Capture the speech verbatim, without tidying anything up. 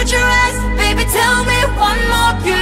at your eyes, baby, tell me one more.